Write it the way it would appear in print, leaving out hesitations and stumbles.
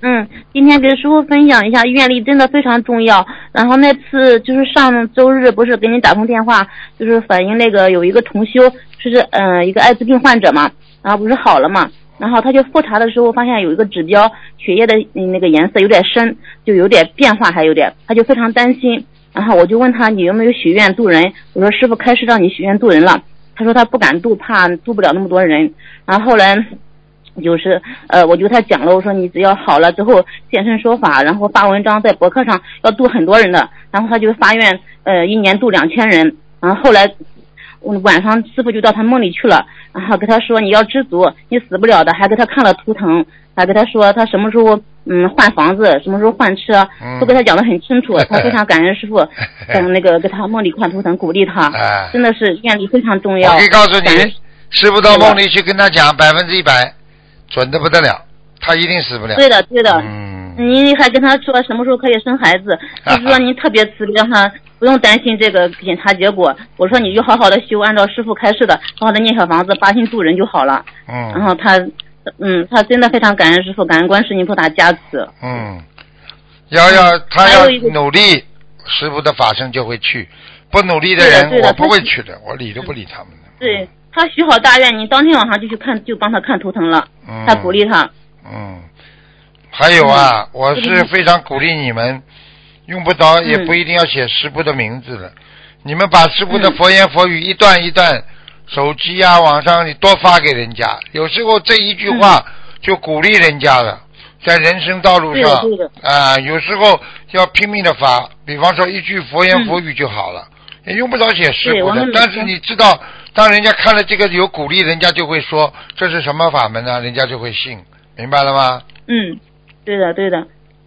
今天给师傅分享一下，愿力真的非常重要。然后那次就是上周日，不是给你打通电话，就是反映那个有一个同修，一个艾滋病患者嘛，然后不是好了嘛，然后他就复查的时候发现有一个指标，血液的那个颜色有点深，就有点变化，还有点，他就非常担心。然后我就问他你有没有许愿度人，我说师傅开始让你许愿度人了，他说他不敢度，怕度不了那么多人。然后后来就是我就给他讲了，我说你只要好了之后现身说法，然后发文章在博客上要度很多人的，然后他就发愿一年度2000人。然后后来晚上师傅就到他梦里去了，然后跟他说你要知足，你死不了的，还给他看了图腾，还跟他说他什么时候换房子，什么时候换车，都给他讲得很清楚。他非常感恩师傅给他梦里看图腾鼓励他，真的是愿力非常重要。 我可以告诉你，师傅到梦里去跟他讲100%准的不得了，他一定死不了。 对的您还跟他说什么时候可以生孩子，就是说您特别慈悲，让他不用担心这个检查结果。我说你就好好的修，按照师傅开示的，好好的念小房子，发心助人就好了。然后他真的非常感恩师傅，感恩观世音菩萨加持。 他要努力，师傅的法身就会去。不努力的人，我不会去的，我理都不理他们的。 对，他许好大愿，你当天晚上就去看，就帮他看图腾了。他鼓励他。 还有我是非常鼓励你们，用不着也不一定要写师父的名字了，你们把师父的佛言佛语一段一段，手机网上你多发给人家，有时候这一句话就鼓励人家了，在人生道路上有时候要拼命的发，比方说一句佛言佛语就好了，也用不着写师父的。但是你知道，当人家看了这个有鼓励，人家就会说这是什么法门呢？人家就会信，明白了吗？ 对的，